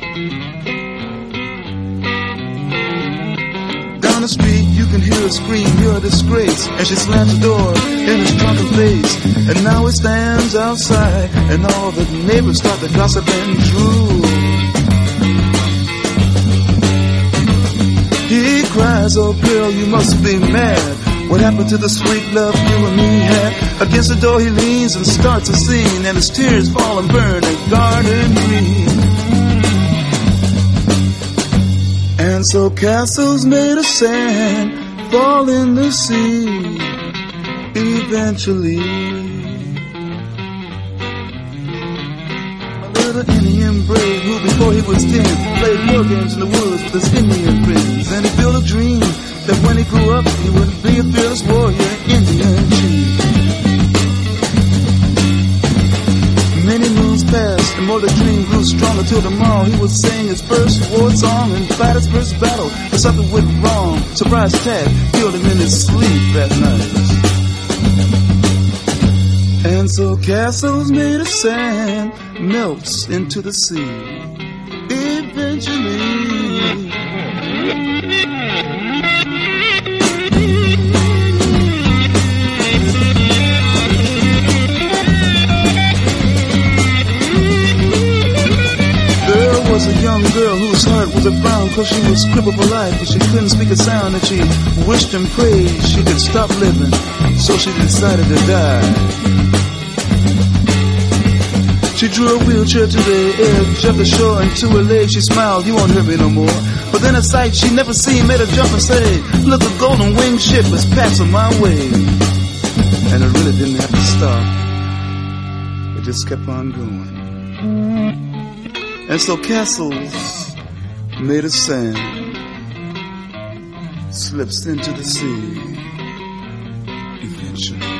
Down the street, you can hear her scream, you're a disgrace. And she slams the door in his drunken face. And now he stands outside, and all the neighbors start to gossip and drool. He cries, oh girl, you must be mad. What happened to the sweet love you and me had? Against the door he leans and starts a scene, and his tears fall and burn a garden green. And so castles made of sand fall in the sea eventually. A little Indian brave who before he was 10 played war games in the woods with his Indian friends. And he built a dream that when he grew up he would be a fearless warrior, Indian chief. Many moons passed and more the dream grew stronger till tomorrow he would sing his first war song and fight his first battle. But something went wrong. Surprise attack killed him in his sleep at night. And so castles made of sand melts into the sea eventually. Was a young girl whose heart was a brown, cause she was crippled for life, but she couldn't speak a sound, and she wished and prayed she could stop living, so she decided to die. She drew a wheelchair to the edge of the shore, and to her leg she smiled, you won't hurt me no more. But then a sight she never seen made her jump and say, look, a golden winged ship is passing my way. And it really didn't have to stop, it just kept on going. And so castles made of sand slips into the sea eventually.